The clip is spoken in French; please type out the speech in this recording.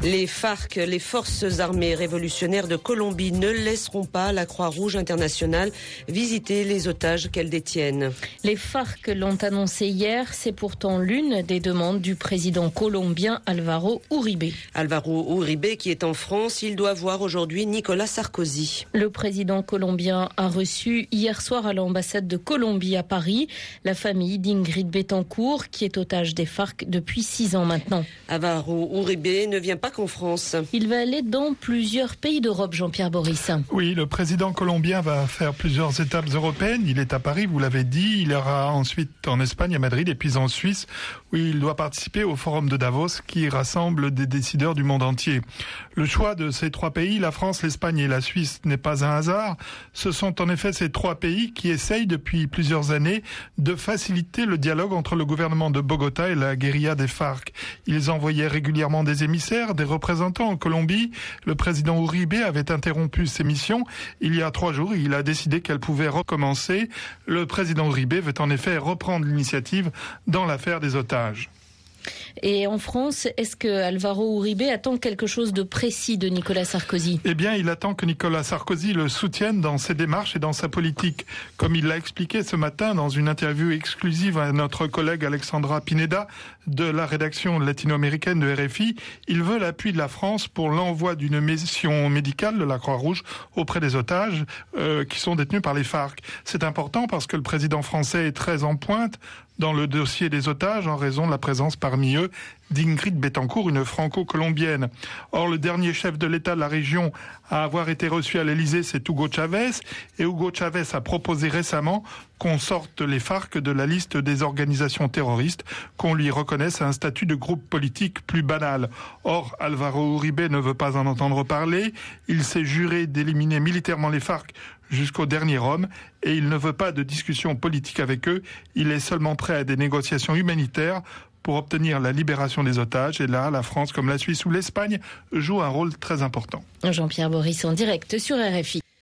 Les FARC, les forces armées révolutionnaires de Colombie, ne laisseront pas la Croix-Rouge internationale visiter les otages qu'elles détiennent. Les FARC l'ont annoncé hier, c'est pourtant l'une des demandes du président colombien Álvaro Uribe. Álvaro Uribe qui est en France, il doit voir aujourd'hui Nicolas Sarkozy. Le président colombien a reçu hier soir à l'ambassade de Colombie à Paris la famille d'Ingrid Betancourt qui est otage des FARC depuis 6 ans maintenant. Álvaro Uribe ne vient pas qu'en France. Il va aller dans plusieurs pays d'Europe, Jean-Pierre Boris. Oui, le président colombien va faire plusieurs étapes européennes. Il est à Paris, vous l'avez dit. Il ira ensuite en Espagne, à Madrid, et puis en Suisse, où il doit participer au forum de Davos qui rassemble des décideurs du monde entier. Le choix de ces 3 pays, la France, l'Espagne et la Suisse, n'est pas un hasard. Ce sont en effet ces 3 pays qui essayent depuis plusieurs années de faciliter le dialogue entre le gouvernement de Bogota et la guérilla des FARC. Ils envoyaient régulièrement des émissaires, des représentants en Colombie. Le président Uribe avait interrompu ses missions. Il y a 3 jours, il a décidé qu'elle pouvait recommencer. Le président Uribe veut en effet reprendre l'initiative dans l'affaire des otages. Et en France, est-ce que Álvaro Uribe attend quelque chose de précis de Nicolas Sarkozy ? Eh bien, il attend que Nicolas Sarkozy le soutienne dans ses démarches et dans sa politique. Comme il l'a expliqué ce matin dans une interview exclusive à notre collègue Alexandra Pineda de la rédaction latino-américaine de RFI, il veut l'appui de la France pour l'envoi d'une mission médicale de la Croix-Rouge auprès des otages qui sont détenus par les FARC. C'est important parce que le président français est très en pointe dans le dossier des otages en raison de la présence parmi eux d'Ingrid Betancourt, une franco-colombienne. Or, le dernier chef de l'État de la région à avoir été reçu à l'Élysée, c'est Hugo Chavez. Et Hugo Chavez a proposé récemment qu'on sorte les FARC de la liste des organisations terroristes, qu'on lui reconnaisse un statut de groupe politique plus banal. Or, Álvaro Uribe ne veut pas en entendre parler. Il s'est juré d'éliminer militairement les FARC jusqu'au dernier homme, et il ne veut pas de discussion politique avec eux. Il est seulement prêt à des négociations humanitaires pour obtenir la libération des otages. Et là, la France, comme la Suisse ou l'Espagne, joue un rôle très important. Jean-Pierre Boris en direct sur RFI.